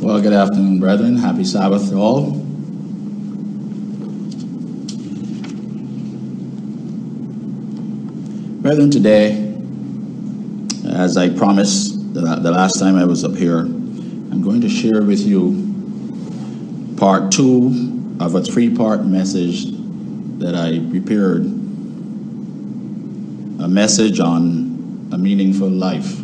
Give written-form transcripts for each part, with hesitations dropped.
Well, good afternoon, brethren. Happy Sabbath to all. Brethren, today, as I promised the last time I was up here, I'm going to share with you part 2 of a 3-part message that I prepared, a message on a meaningful life.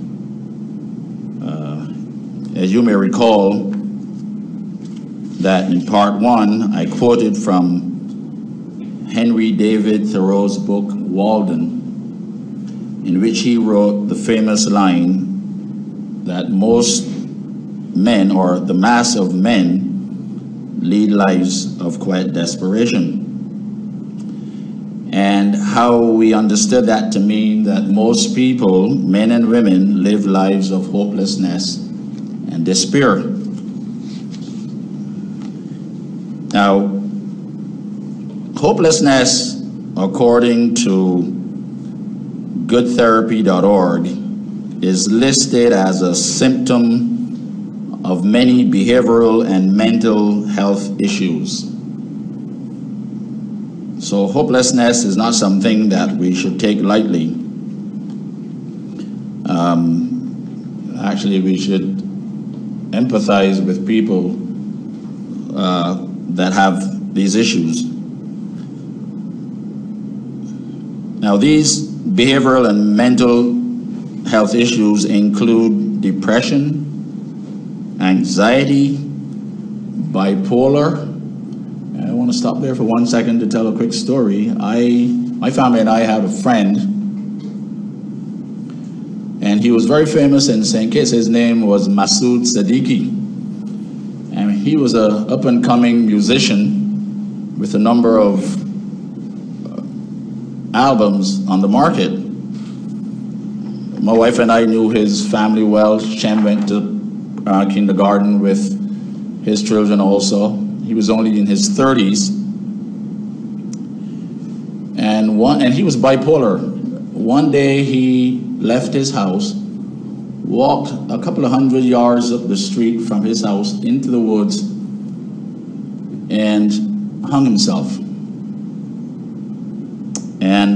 As you may recall, that in part 1, I quoted from Henry David Thoreau's book, Walden, in which he wrote the famous line that most men, or the mass of men, lead lives of quiet desperation. And how we understood that to mean that most people, men and women, live lives of hopelessness and despair. Now, hopelessness, according to goodtherapy.org, is listed as a symptom of many behavioral and mental health issues. So hopelessness is not something that we should take lightly. Actually, we should empathize with people that have these issues. Now, these behavioral and mental health issues include depression, anxiety, bipolar. I want to stop there for 1 second to tell a quick story. My family and I have a friend, and he was very famous in St. Kitts. His name was Masood Siddiqui, and he was an up-and-coming musician with a number of albums on the market. My wife and I knew his family well. Shem went to kindergarten with his children also. He was only in his 30s, and he was bipolar. One day he left his house, walked a couple of 100 yards up the street from his house into the woods, and hung himself. And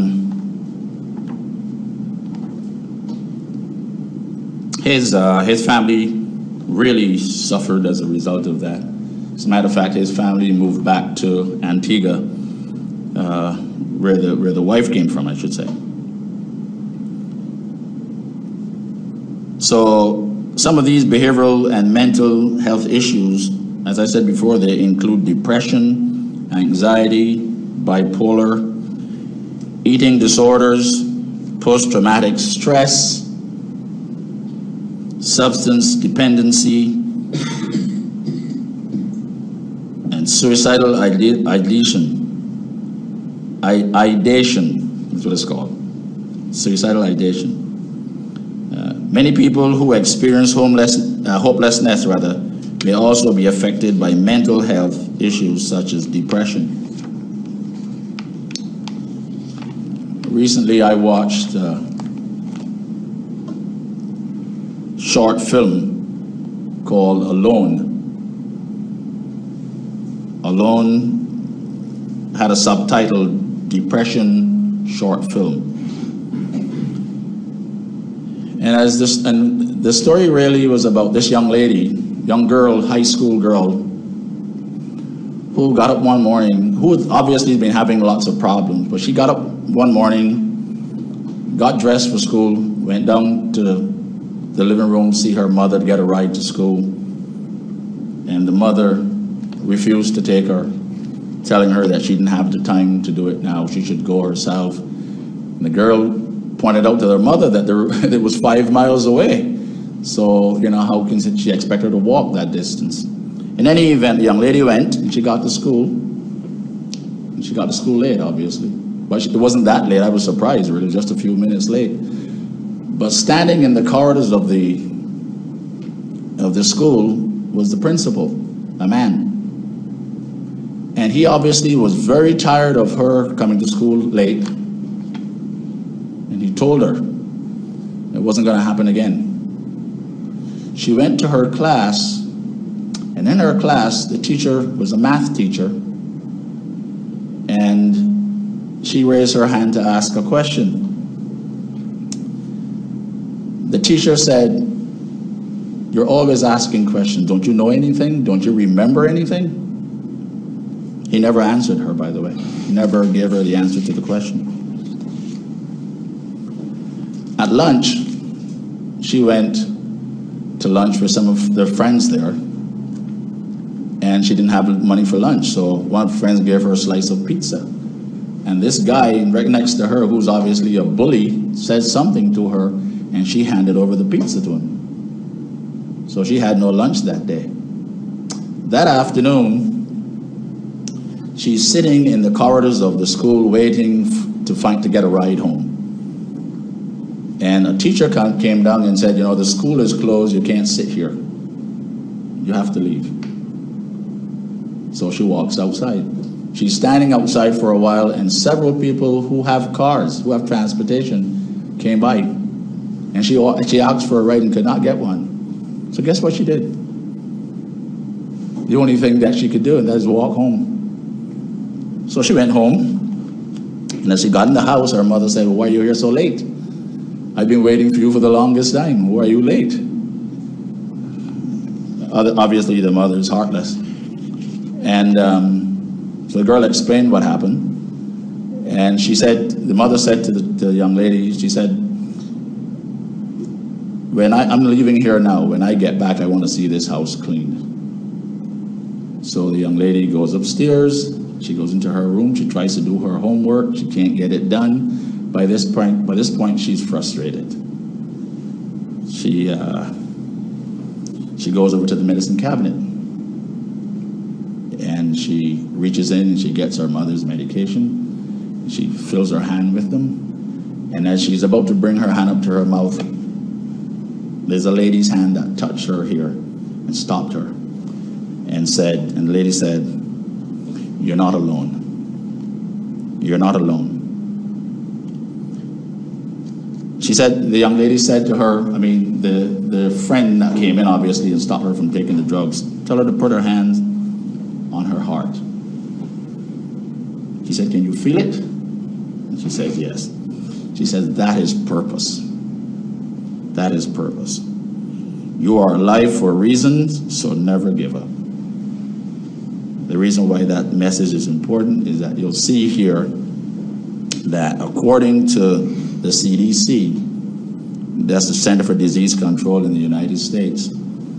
his family really suffered as a result of that. As a matter of fact, his family moved back to Antigua, where the wife came from, I should say. So some of these behavioral and mental health issues, as I said before, they include depression, anxiety, bipolar, eating disorders, post-traumatic stress, substance dependency, and suicidal ideation. Ideation is what it's called. Suicidal ideation. Many people who experience hopelessness may also be affected by mental health issues such as depression. Recently, I watched a short film called Alone. Alone had a subtitle, Depression Short Film. And the story really was about this young girl, high school girl, who got up one morning, who had obviously been having lots of problems, but she got up one morning, got dressed for school, went down to the living room to see her mother to get a ride to school, and the mother refused to take her, telling her that she didn't have the time to do it now, she should go herself. And the girl pointed out to their mother that it was 5 miles away. So, how can she expect her to walk that distance? In any event, the young lady went, and she got to school. And she got to school late, obviously. But it wasn't that late. I was surprised, really, just a few minutes late. But standing in the corridors of the school was the principal, a man. And he obviously was very tired of her coming to school late. And he told her it wasn't going to happen again. She went to her class And in her class, the teacher was a math teacher, and she raised her hand to ask a question. The teacher said, "You're always asking questions. Don't you know anything? Don't you remember anything?" He never answered her, by the way. He never gave her the answer to the question. At lunch, she went to lunch with some of their friends there, and she didn't have money for lunch, so one of her friends gave her a slice of pizza. And this guy right next to her, who's obviously a bully, said something to her, and she handed over the pizza to him. So she had no lunch that day. That afternoon, she's sitting in the corridors of the school waiting to get a ride home. And a teacher came down and said, the school is closed, you can't sit here. You have to leave. So she walks outside. She's standing outside for a while, and several people who have cars, who have transportation, came by. And she asked for a ride and could not get one. So guess what she did? The only thing that she could do, and that is walk home. So she went home, and as she got in the house, her mother said, "Well, why are you here so late? I've been waiting for you for the longest time. Why are you late?" Obviously, the mother is heartless. And so the girl explained what happened. And she said, the mother said to the young lady, she said, I'm leaving here now. When I get back, I want to see this house cleaned. So the young lady goes upstairs. She goes into her room. She tries to do her homework. She can't get it done. By this point, she's frustrated. She goes over to the medicine cabinet, and she reaches in and she gets her mother's medication. She fills her hand with them, and as she's about to bring her hand up to her mouth, there's a lady's hand that touched her here and stopped her, and the lady said, "You're not alone. You're not alone." She said, the young lady said to her, the friend that came in obviously and stopped her from taking the drugs, tell her to put her hands on her heart. She said, "Can you feel it?" And she says, "Yes." She says, "That is purpose. That is purpose. You are alive for a reason, so never give up." The reason why that message is important is that you'll see here that according to the CDC, that's the Center for Disease Control in the United States,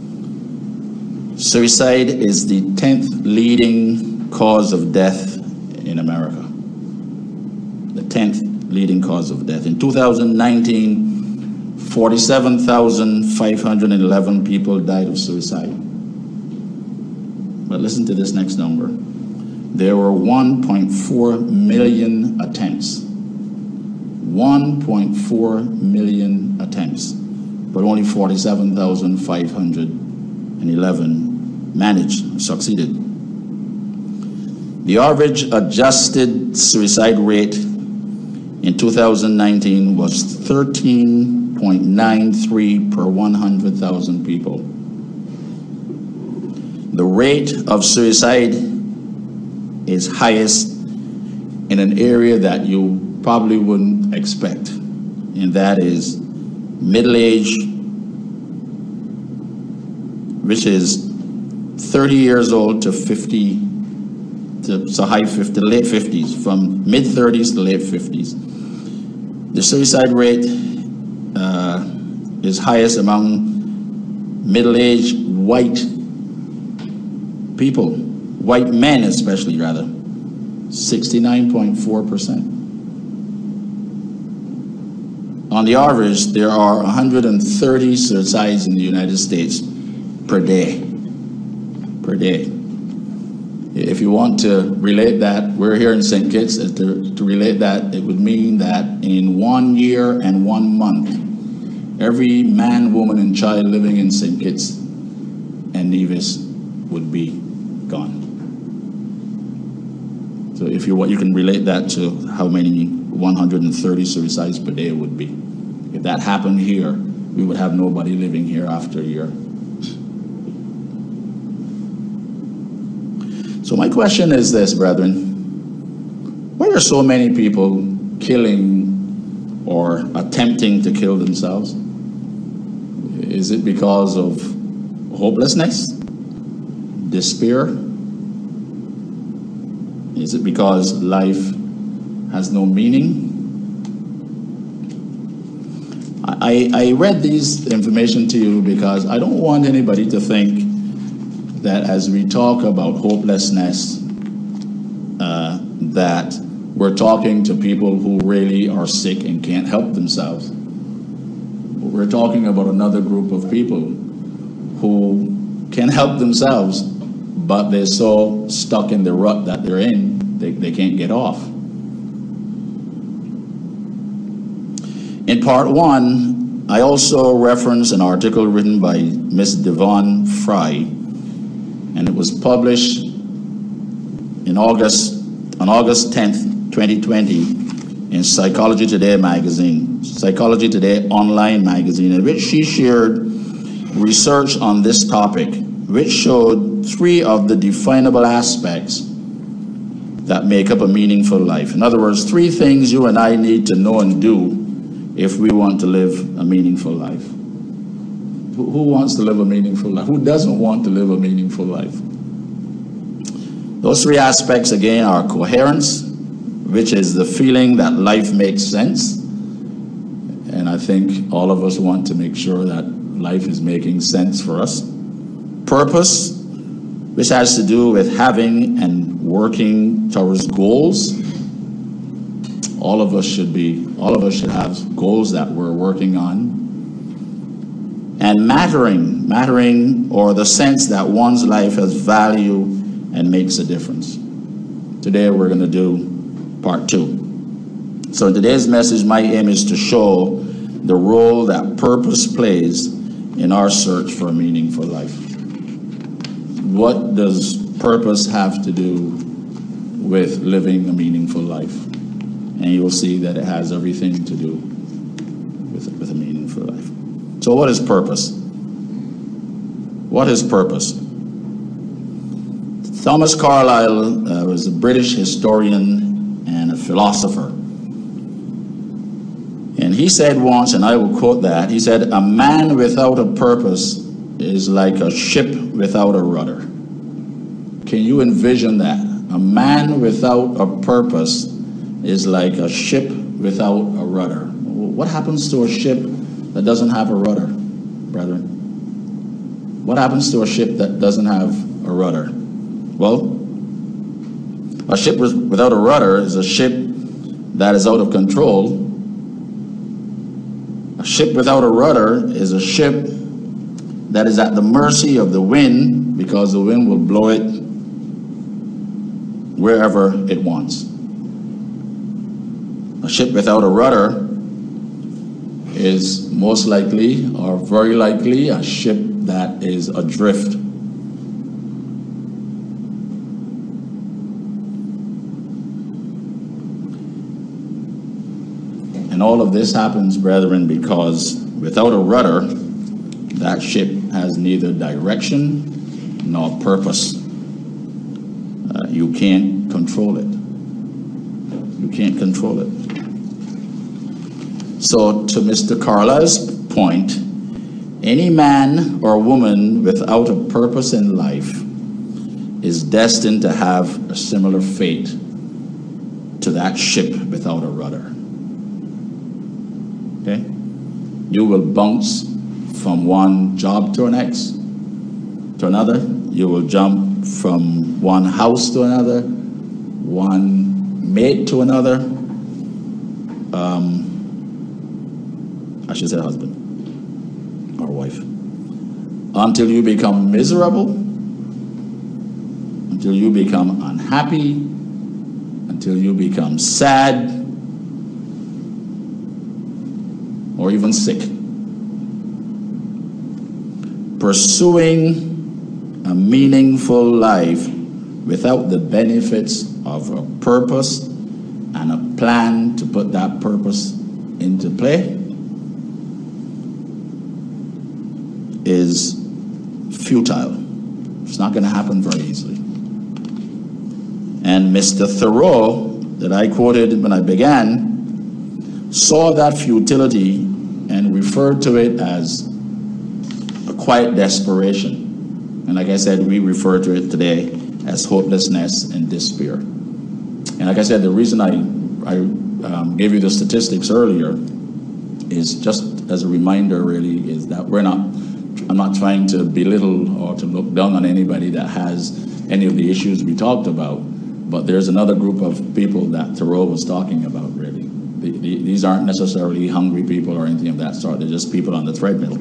suicide is the 10th leading cause of death in America. The 10th leading cause of death. In 2019, 47,511 people died of suicide. But listen to this next number. There were 1.4 million attempts. 1.4 million attempts, but only 47,511 succeeded. The average adjusted suicide rate in 2019 was 13.93 per 100,000 people. The rate of suicide is highest in an area that you probably wouldn't expect, and that is middle age, which is 30 years old to 50, to late 50s, from mid 30s to late 50s. The suicide rate is highest among middle-aged white people, white men especially, rather, 69.4%. On the average, there are 130 suicides in the United States per day. Per day. If you want to relate that, we're here in St. Kitts, to relate that, it would mean that in 1 year and 1 month, every man, woman, and child living in St. Kitts and Nevis would be gone. So if you can relate that to how many 130 suicides per day would be. If that happened here, we would have nobody living here after a year. So my question is this, brethren. Why are so many people killing or attempting to kill themselves? Is it because of hopelessness? Despair? Is it because life has no meaning? I read this information to you because I don't want anybody to think that as we talk about hopelessness, that we're talking to people who really are sick and can't help themselves. We're talking about another group of people who can help themselves, but they're so stuck in the rut that they're in, they can't get off. In part one, I also referenced an article written by Miss Devon Fry, and it was published on August 10th, 2020 in Psychology Today magazine, Psychology Today online magazine, in which she shared research on this topic, which showed 3 of the definable aspects that make up a meaningful life. In other words, 3 things you and I need to know and do if we want to live a meaningful life. Who wants to live a meaningful life? Who doesn't want to live a meaningful life? Those 3 aspects, again, are coherence, which is the feeling that life makes sense. And I think all of us want to make sure that life is making sense for us. Purpose, which has to do with having and working towards goals. All of us should have goals that we're working on. And mattering, or the sense that one's life has value and makes a difference. Today we're going to do part 2. So in today's message, my aim is to show the role that purpose plays in our search for a meaningful life. What does purpose have to do with living a meaningful life? And you'll see that it has everything to do with a meaningful life. So what is purpose? What is purpose? Thomas Carlyle was a British historian and a philosopher. And he said once, and I will quote that, he said, "A man without a purpose is like a ship without a rudder." Can you envision that? A man without a purpose is like a ship without a rudder. What happens to a ship that doesn't have a rudder, brethren? What happens to a ship that doesn't have a rudder? Well, a ship without a rudder is a ship that is out of control. A ship without a rudder is a ship that is at the mercy of the wind, because the wind will blow it wherever it wants. A ship without a rudder is most likely, or very likely, a ship that is adrift. And all of this happens, brethren, because without a rudder, that ship has neither direction nor purpose. You can't control it. You can't control it. So to Mr. Carlyle's point, any man or woman without a purpose in life is destined to have a similar fate to that ship without a rudder. Okay? You will bounce from one job to another. You will jump from one house to another, one mate to another. I should say husband or wife. Until you become miserable, until you become unhappy, until you become sad, or even sick. Pursuing a meaningful life without the benefits of a purpose and a plan to put that purpose into play is futile. It's not going to happen very easily. And Mr. Thoreau, that I quoted when I began, saw that futility and referred to it as a quiet desperation. And like I said, we refer to it today as hopelessness and despair. And like I said, the reason I gave you the statistics earlier is just as a reminder, really, is that I'm not trying to belittle or to look down on anybody that has any of the issues we talked about, but there's another group of people that Thoreau was talking about, really. These aren't necessarily hungry people or anything of that sort. They're just people on the treadmill.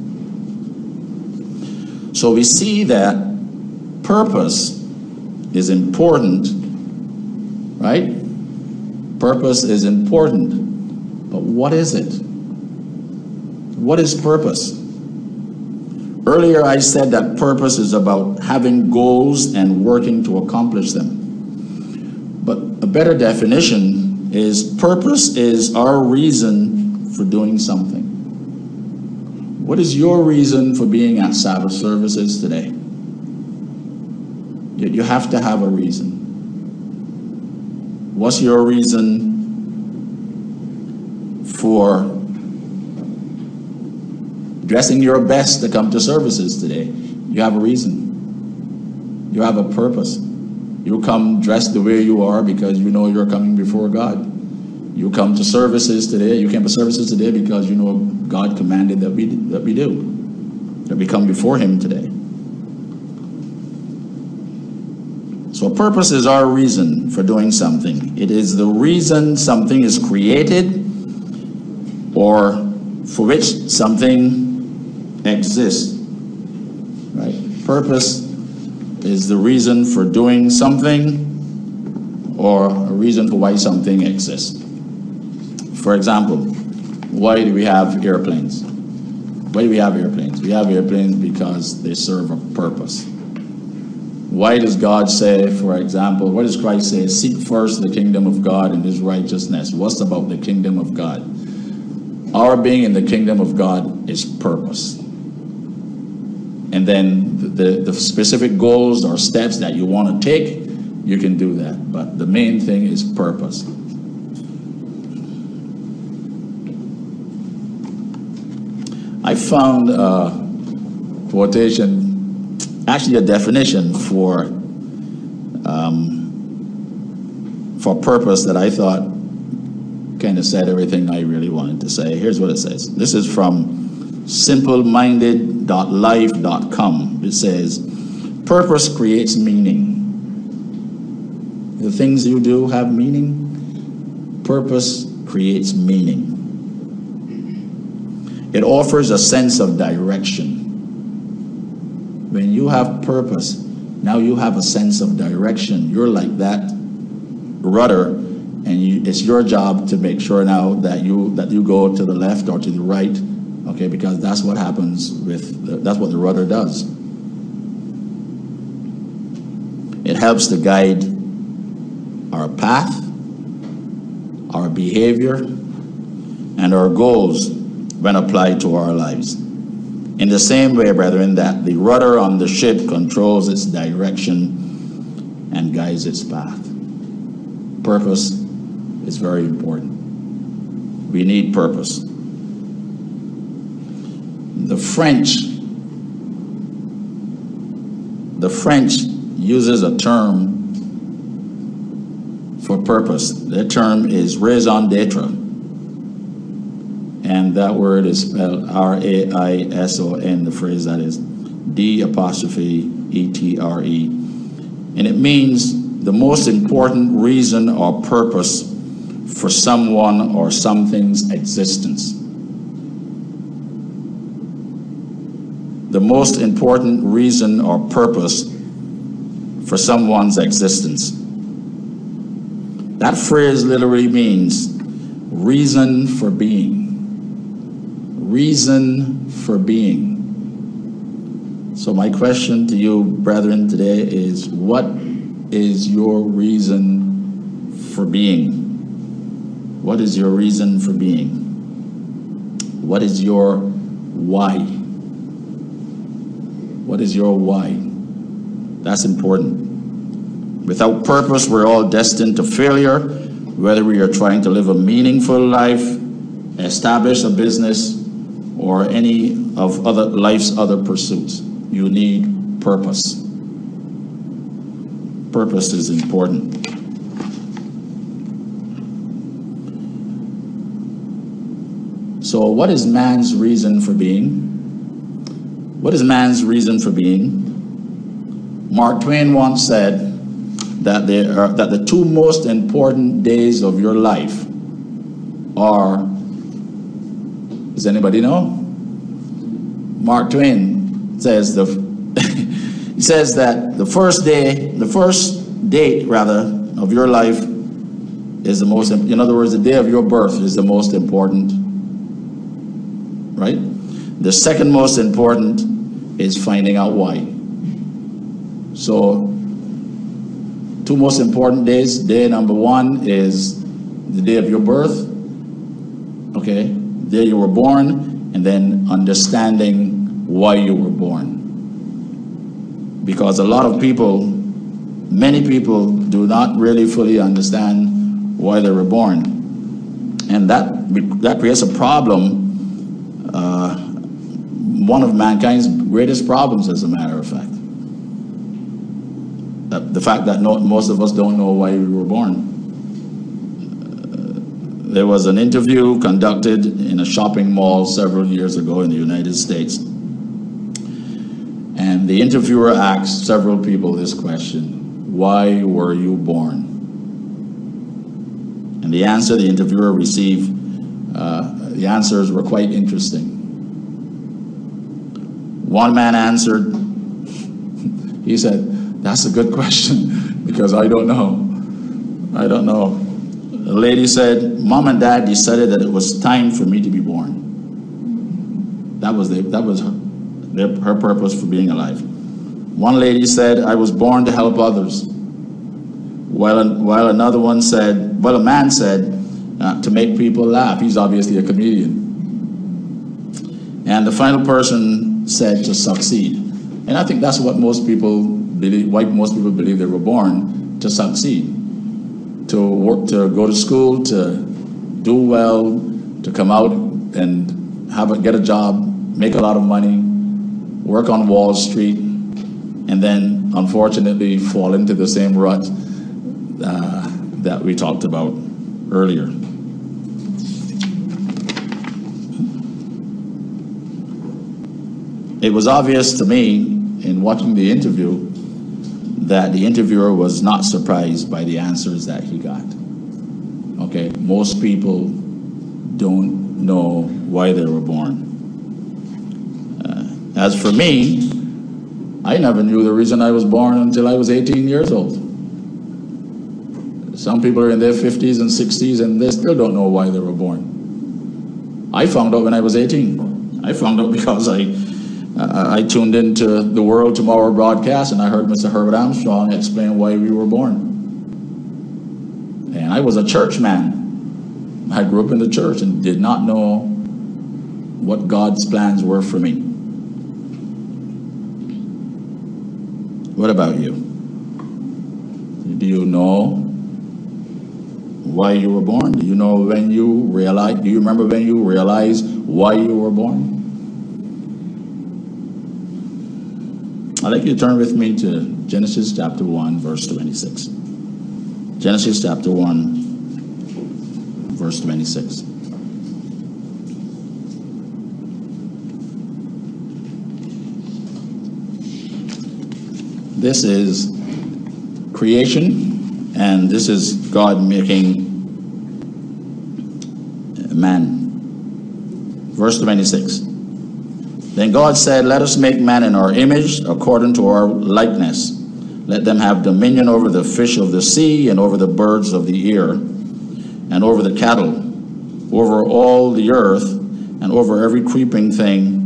So we see that purpose is important, right? Purpose is important. But what is it? What is purpose? Earlier I said that purpose is about having goals and working to accomplish them. But a better definition is purpose is our reason for doing something. What is your reason for being at Sabbath services today? You have to have a reason. What's your reason for dressing your best to come to services today? You have a reason. You have a purpose. You come dressed the way you are because you know you're coming before God. You come to services today. You came to services today because you know God commanded that we do. That we come before Him today. So purpose is our reason for doing something. It is the reason something is created or for which something exists. Right? Purpose is the reason for doing something or a reason for why something exists. For example, why do we have airplanes? Why do we have airplanes? We have airplanes because they serve a purpose. Why does God say, for example, what does Christ say? Seek first the kingdom of God and His righteousness. What's about the kingdom of God? Our being in the kingdom of God is purpose. And then the specific goals or steps that you want to take, you can do that. But the main thing is purpose. I found a quotation, actually a definition for purpose that I thought kind of said everything I really wanted to say. Here's what it says. This is from simpleminded.life.com. It says, purpose creates meaning. The things you do have meaning. Purpose creates meaning. It offers a sense of direction. When you have purpose, now you have a sense of direction. You're like that rudder, and it's your job to make sure now that you go to the left or to the right, okay? Because that's what happens that's what the rudder does. It helps to guide our path, our behavior, and our goals when applied to our lives. In the same way, brethren, that the rudder on the ship controls its direction and guides its path. Purpose is very important. We need purpose. The French uses a term for purpose. Their term is raison d'etre. And that word is spelled R-A-I-S-O-N, the phrase that is D'-E-T-R-E. And it means the most important reason or purpose for someone or something's existence. The most important reason or purpose for someone's existence. That phrase literally means reason for being. Reason for being. So my question to you, brethren, today is, what is your reason for being? What is your reason for being? What is your why? What is your why? That's important. Without purpose, we're all destined to failure, whether we are trying to live a meaningful life, establish a business, or any of life's other pursuits. You need purpose. Purpose is important. So what is man's reason for being? What is man's reason for being? Mark Twain once said that the two most important days of your life are, does anybody know? Mark Twain says he says that the first date of your life is the most, in other words, the day of your birth is the most important, right? The second most important is finding out why. So, two most important days. Day number one is the day of your birth, okay? The day you were born, and then understanding why you were born. Because a lot of people, many people do not really fully understand why they were born. And that creates a problem, one of mankind's greatest problems, as a matter of fact. The fact that most of us don't know why we were born. There was an interview conducted in a shopping mall several years ago in the United States. And the interviewer asked several people this question: why were you born? And the answer the interviewer received, the answers were quite interesting. One man answered, he said, "That's a good question, because I don't know. I don't know." The lady said, "Mom and Dad decided that it was time for me to be born." That was her purpose for being alive. One lady said, "I was born to help others." While another one said, a man said, to make people laugh. He's obviously a comedian. And the final person said, to succeed. And I think that's what most people believe, why most people believe they were born, to succeed. To work, to go to school, to do well, to come out and get a job, make a lot of money, work on Wall Street, and then unfortunately fall into the same rut that we talked about earlier. It was obvious to me in watching the interview that the interviewer was not surprised by the answers that he got. Okay, most people don't know why they were born. As for me, I never knew the reason I was born until I was 18 years old. Some people are in their 50s and 60s and they still don't know why they were born. I found out when I was 18. I found out because I tuned into the World Tomorrow broadcast and I heard Mr. Herbert Armstrong explain why we were born. And I was a church man. I grew up in the church and did not know what God's plans were for me. What about you? Do you know why you were born? Do you know when you realized, do you remember when you realized why you were born? I'd like you to turn with me to Genesis chapter 1, verse 26. Genesis chapter 1, verse 26. This is creation, and this is God making man. Verse 26. Then God said, "Let us make man in our image, according to our likeness. Let them have dominion over the fish of the sea, and over the birds of the air, and over the cattle, over all the earth, and over every creeping thing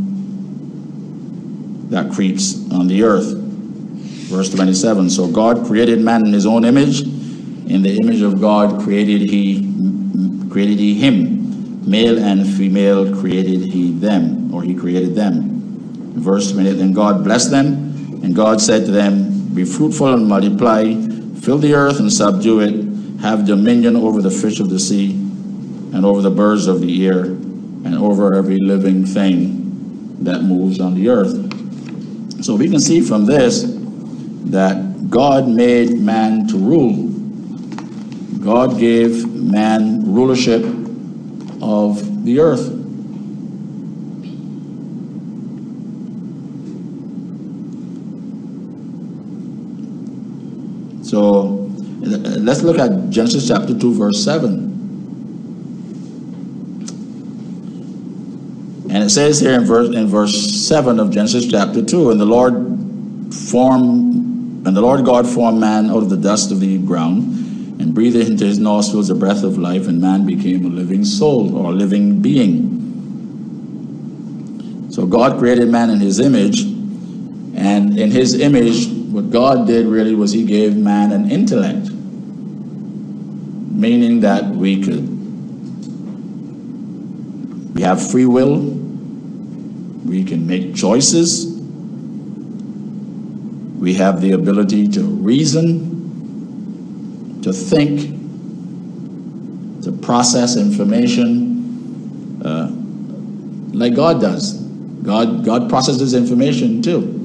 that creeps on the earth." Verse 27. So God created man in his own image. In the image of God created he him. Male and female created he them, or he created them. Verse 28, then God blessed them, and God said to them, "Be fruitful and multiply, Fill the earth and subdue it. Have dominion over the fish of the sea and over the birds of the air and over every living thing that moves on the earth. So we can see from this that God made man to rule. God gave man rulership of the earth. So let's look at Genesis chapter 2, verse 7. And it says here in verse 7 of Genesis chapter 2, and the Lord God formed man out of the dust of the ground and breathed into his nostrils the breath of life, and man became a living soul, or a living being. So God created man in his image, and in his image, what God did really was he gave man an intellect, meaning that we have free will, we can make choices, we have the ability to reason, to think, to process information, like God does. God processes information too.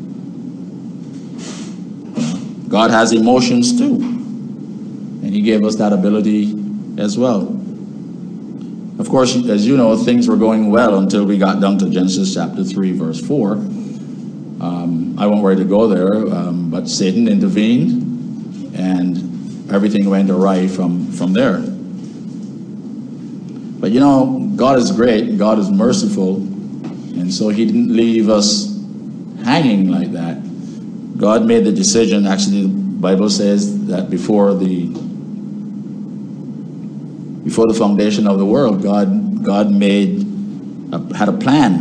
God has emotions too, and he gave us that ability as well. Of course, as you know, things were going well until we got down to Genesis chapter 3, verse 4. I won't worry to go there, but Satan intervened, and everything went awry from there. But you know, God is great, God is merciful, and so he didn't leave us hanging like that. God made the decision. Actually, the Bible says that before the foundation of the world, God had a plan.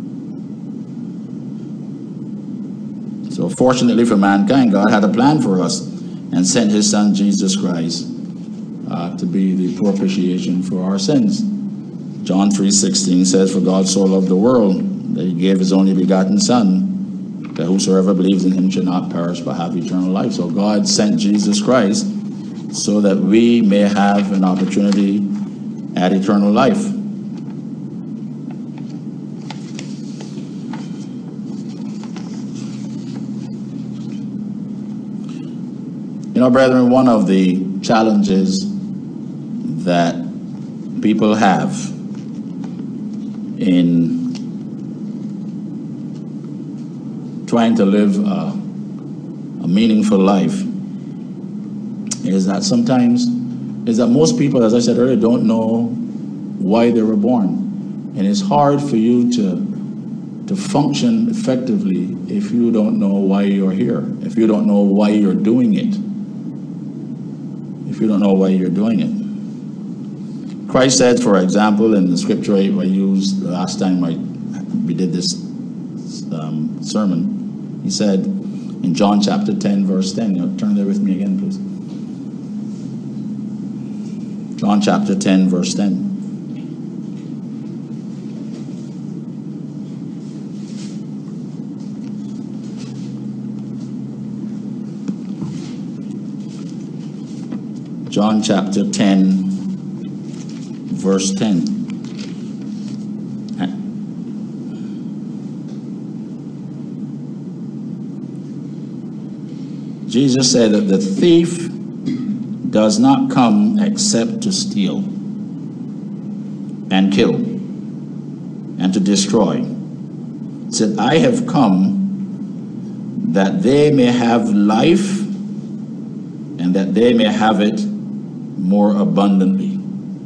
So fortunately for mankind, God had a plan for us and sent his son Jesus Christ to be the propitiation for our sins. John 3:16 says, "For God so loved the world that he gave his only begotten son, that whosoever believes in him shall not perish but have eternal life." So God sent Jesus Christ so that we may have an opportunity at eternal life. You know, brethren, one of the challenges that people have in trying to live a meaningful life is that most people, as I said earlier, don't know why they were born. And it's hard for you to function effectively if you don't know why you're here, if you don't know why you're doing it. If you don't know why you're doing it. Christ said, for example, in the scripture I used the last time we did this sermon, he said in John chapter 10, verse 10, turn there with me again, please. John chapter 10, verse 10. John chapter 10, verse 10. Jesus said that the thief does not come except to steal and kill and to destroy. He said, I have come that they may have life and that they may have it more abundantly.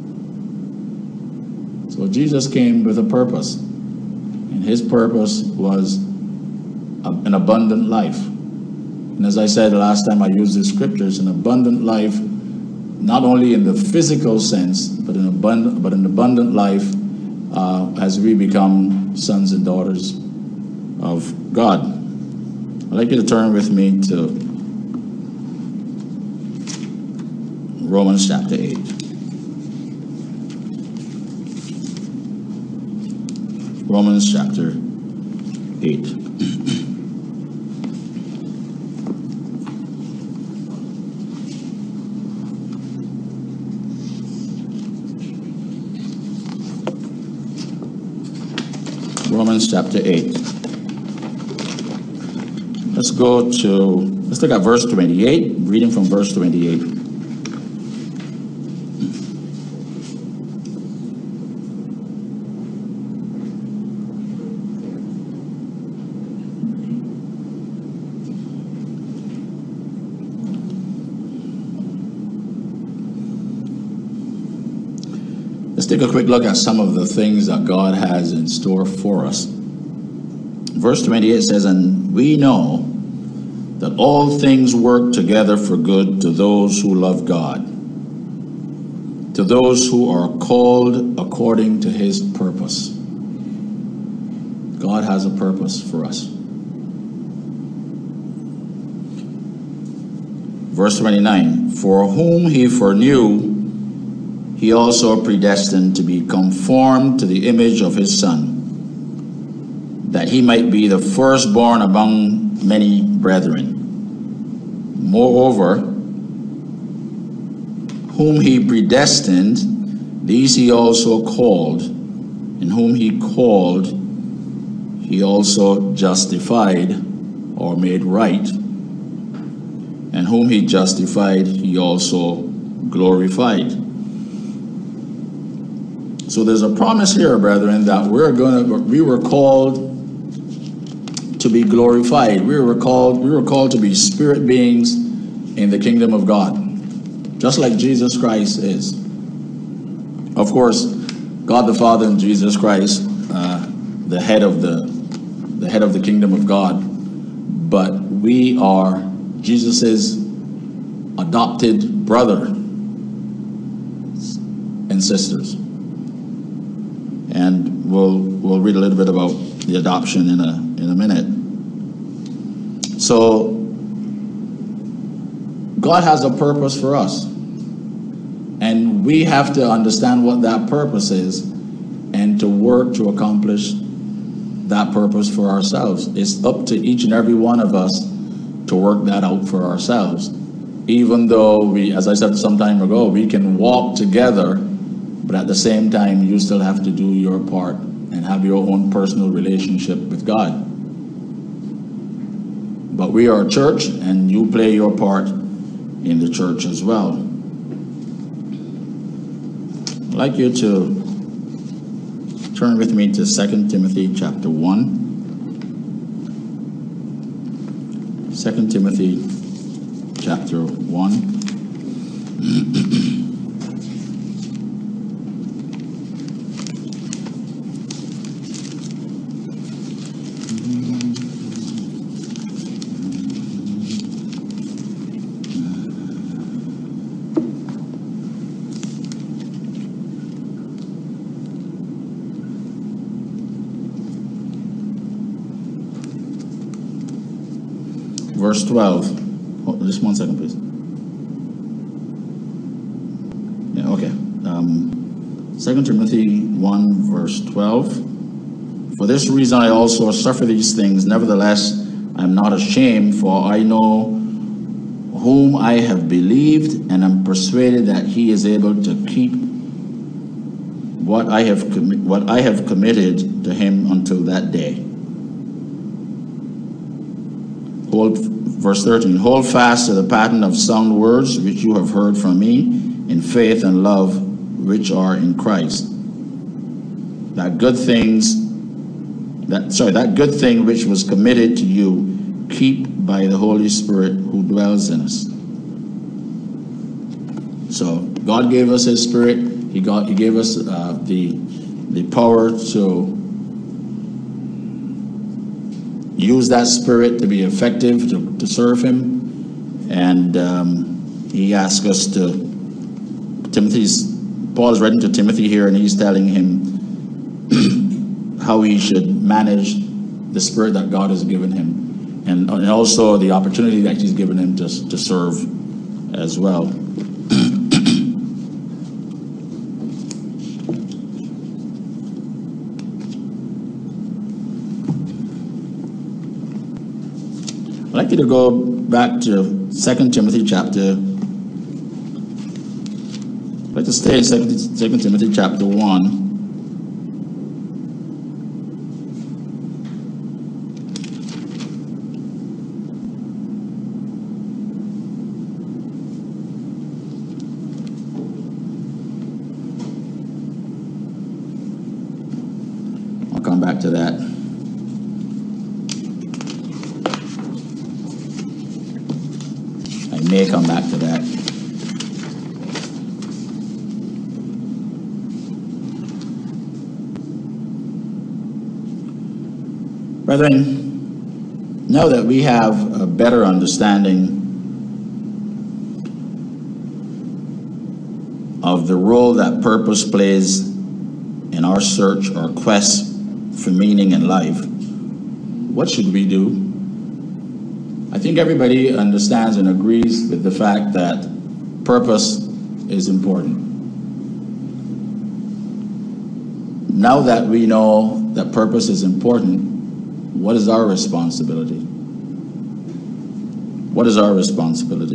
So Jesus came with a purpose, and his purpose was an abundant life. And as I said last time I used this scripture, it's an abundant life, not only in the physical sense, but an abundant life as we become sons and daughters of God. I'd like you to turn with me to Romans chapter 8. Romans chapter 8. 8. Romans chapter 8. Let's look at verse 28, reading from verse 28. Let's take a quick look at some of the things that God has in store for us. Verse 28 says, "And we know that all things work together for good to those who love God, to those who are called according to his purpose." God has a purpose for us. Verse 29, "For whom he foreknew, he also predestined to be conformed to the image of his Son, that he might be the firstborn among many brethren. Moreover, whom he predestined, these he also called, and whom he called, he also justified," or made right, "and whom he justified, he also glorified." So there's a promise here, brethren, that we were called to be glorified. We were called to be spirit beings in the kingdom of God, just like Jesus Christ is. Of course, God the Father and Jesus Christ, the head of the kingdom of God, but we are Jesus's adopted brother and sisters. And we'll read a little bit about the adoption in a minute. So God has a purpose for us, and we have to understand what that purpose is and to work to accomplish that purpose for ourselves. It's up to each and every one of us to work that out for ourselves. Even though we, as I said some time ago, we can walk together, but at the same time, you still have to do your part and have your own personal relationship with God. But we are a church, and you play your part in the church as well. I'd like you to turn with me to 2 Timothy chapter 1. 2 Timothy chapter 1. Verse 12. Oh, just 1 second, please. Yeah, okay. 2 Timothy 1, verse 12. "For this reason I also suffer these things. Nevertheless, I am not ashamed, for I know whom I have believed, and am persuaded that he is able to keep what I have committed to him until that day." Verse 13, "Hold fast to the pattern of sound words which you have heard from me in faith and love which are in Christ. That good thing which was committed to you, keep by the Holy Spirit who dwells in us." So God gave us his Spirit. He gave us the power to use that Spirit to be effective, to serve him. And he asked us to, Paul is writing to Timothy here, and he's telling him how he should manage the Spirit that God has given him, and also the opportunity that he's given him to serve as well. I'd like you to go back to 2 Timothy chapter. I'd like to stay in 2 Timothy chapter 1. come back to that. I may come back to that. Brethren, now that we have a better understanding of the role that purpose plays in our search or quest for meaning in life, what should we do? I think everybody understands and agrees with the fact that purpose is important. Now that we know that purpose is important, what is our responsibility? What is our responsibility?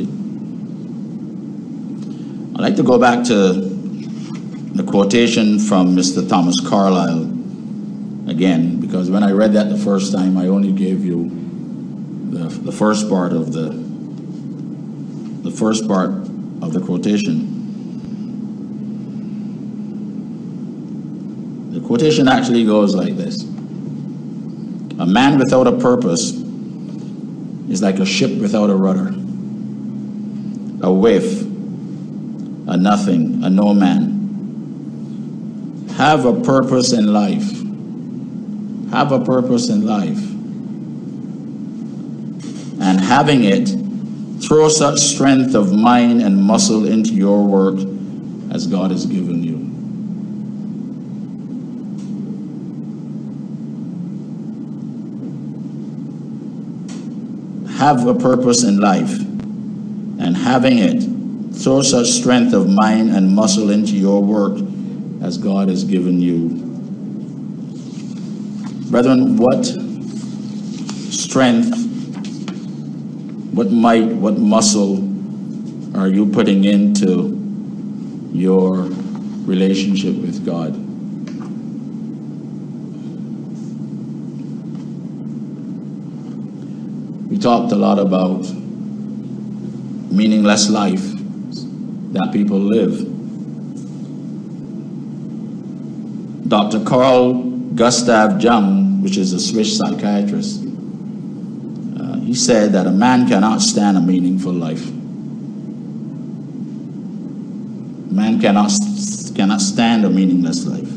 I'd like to go back to the quotation from Mr. Thomas Carlyle again, because when I read that the first time, I only gave you the first part of the quotation. The quotation actually goes like this: a man without a purpose is like a ship without a rudder, a waif, a nothing, a no man. Have a purpose in life. Have a purpose in life. And having it, throw such strength of mind and muscle into your work as God has given you. Have a purpose in life, and having it, throw such strength of mind and muscle into your work as God has given you. Brethren, what strength, what might, what muscle are you putting into your relationship with God? We talked a lot about meaningless life that people live. Dr. Carl Gustav Jung, which is a Swiss psychiatrist, he said that a man cannot stand a meaningful life. Man cannot stand a meaningless life.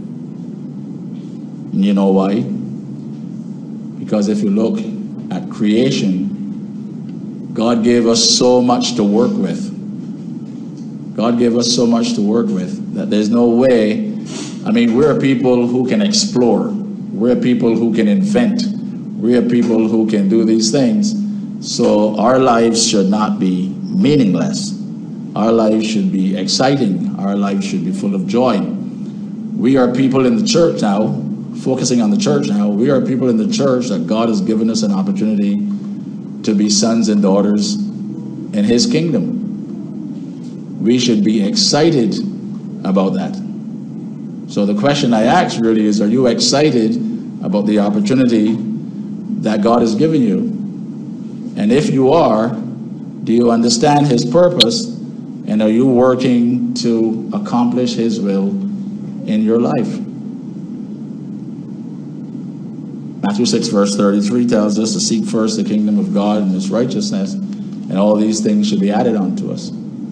And you know why? Because if you look at creation, God gave us so much to work with. God gave us so much to work with that there's no way. I mean, we're people who can explore. We're people who can invent. We're people who can do these things. So our lives should not be meaningless. Our lives should be exciting. Our lives should be full of joy. We are people in the church now, focusing on the church now. We are people in the church that God has given us an opportunity to be sons and daughters in His kingdom. We should be excited about that. So the question I ask really is, are you excited about the opportunity that God has given you? And if you are, do you understand His purpose? And are you working to accomplish His will in your life? Matthew 6 verse 33 tells us to seek first the kingdom of God and His righteousness, and all these things should be added unto us.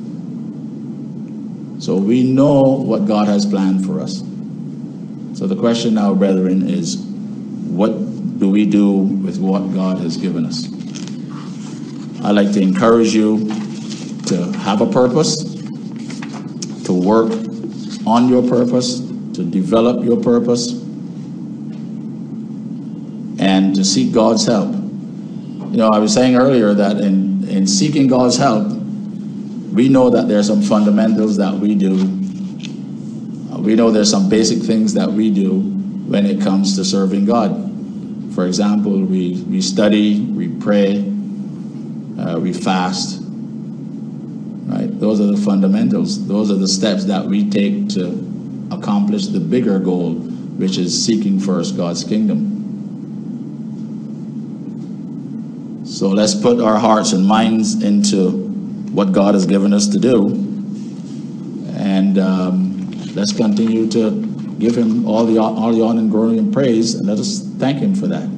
So we know what God has planned for us. So the question now, brethren, is what do we do with what God has given us? I'd like to encourage you to have a purpose, to work on your purpose, to develop your purpose, and to seek God's help. You know, I was saying earlier that in seeking God's help, we know that there are some fundamentals that we do. We know there's some basic things that we do when it comes to serving God. For example, we study, we pray, we fast. Right? Those are the fundamentals. Those are the steps that we take to accomplish the bigger goal, which is seeking first God's kingdom. So let's put our hearts and minds into what God has given us to do. And let's continue to give him all the honor and glory and praise, and let us thank him for that.